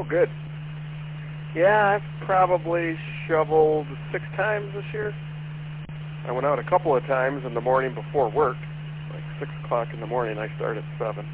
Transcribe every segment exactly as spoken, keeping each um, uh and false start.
good. Yeah, I've probably shoveled six times this year. I went out a couple of times in the morning before work, like six o'clock in the morning. I start at seven.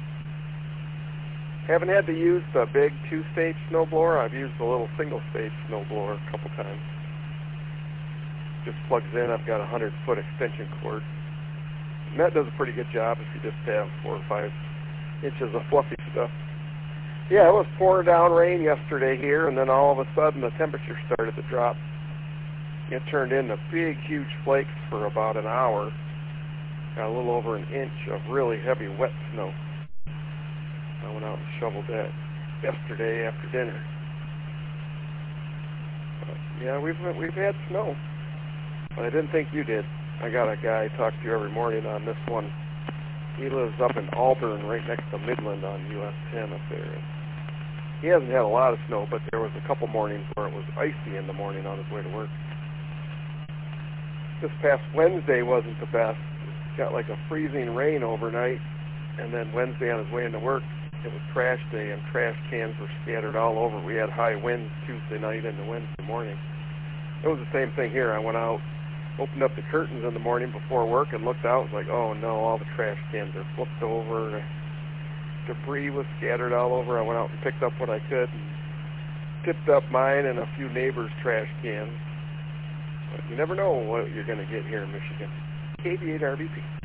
Haven't had to use the big two-stage snowblower. I've used the little single-stage snowblower a couple times. Just plugs in. I've got a hundred-foot extension cord. And that does a pretty good job if you just have four or five inches of fluffy stuff. Yeah, it was pouring down rain yesterday here, and then all of a sudden the temperature started to drop. It turned into big, huge flakes for about an hour. Got a little over an inch of really heavy, wet snow. I went out and shoveled that yesterday after dinner. But yeah, we've we've had snow, but I didn't think you did. I got a guy I talk to every morning on this one. He lives up in Auburn, right next to Midland on U S ten up there. And he hasn't had a lot of snow, but there was a couple mornings where it was icy in the morning on his way to work. This past Wednesday wasn't the best. Got like a freezing rain overnight, and then Wednesday on his way into work, it was trash day, and trash cans were scattered all over. We had high winds Tuesday night into Wednesday morning. It was the same thing here. I went out, opened up the curtains in the morning before work, and looked out and was like, oh no, all the trash cans are flipped over. Debris was scattered all over. I went out and picked up what I could and tipped up mine and a few neighbors' trash cans. But you never know what you're going to get here in Michigan. K B eight R B P.